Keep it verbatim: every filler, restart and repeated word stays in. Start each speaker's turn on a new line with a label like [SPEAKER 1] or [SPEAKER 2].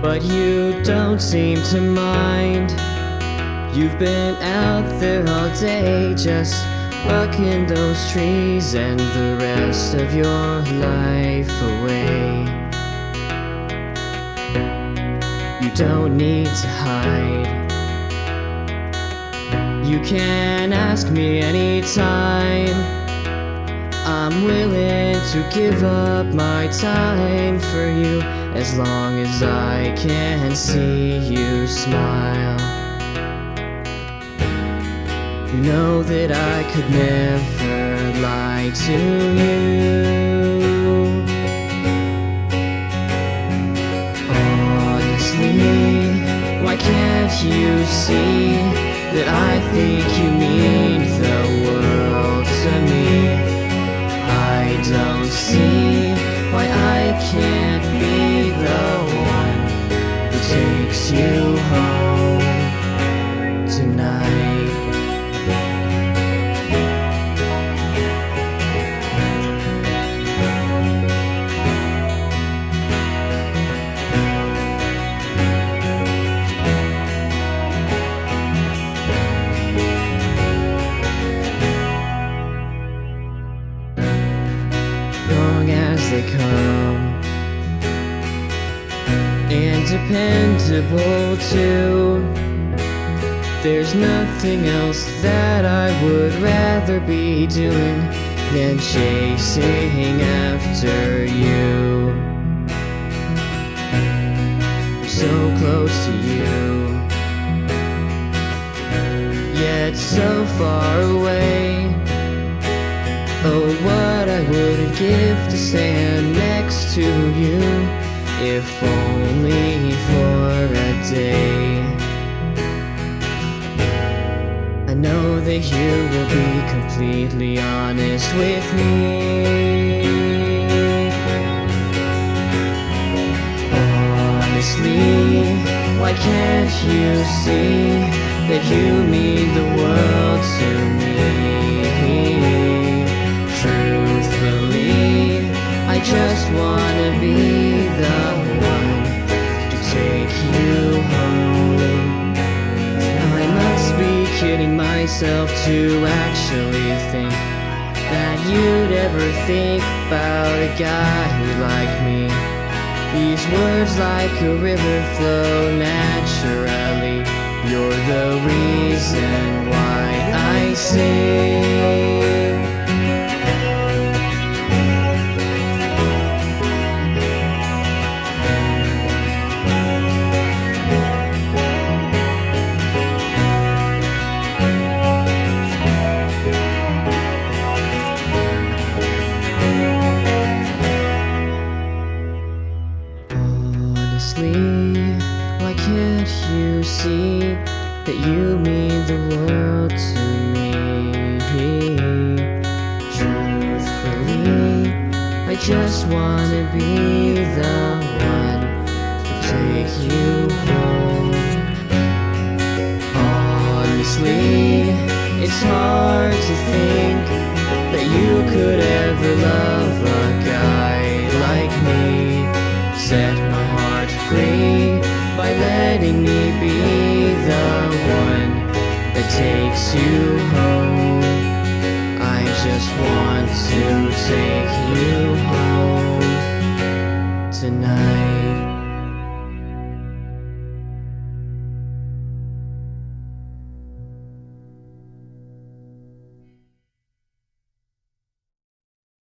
[SPEAKER 1] but you don't seem to mind. You've been out there all day just bucking those trees and the rest of your life away. You don't need to hide. You can ask me anytime. I'm willing to give up my time for you as long as I can see you smile. You know that I could never lie to you. Honestly, why can't you see that I think you mean the world to me? I don't see why I can't be the one who takes you home tonight. Long as they come, and dependable too. There's nothing else that I would rather be doing than chasing after you. I'm so close to you, yet so far away. Oh, what I wouldn't give to stand next to you, if only for a day. I know that you will be completely honest with me. Honestly, why can't you see that you mean the world to me? Truthfully, I just wanna be the one to take you home. Now I must be kidding myself to actually think that you'd ever think about a guy like me. These words like a river flow naturally. You're the reason why I sing. Honestly, why can't you see that you mean the world to me? Truthfully, I just wanna be the one to take you home. Honestly, it's hard to think that you could ever love a guy like me. Set my heart free by letting me be the one that takes you home. I just want to take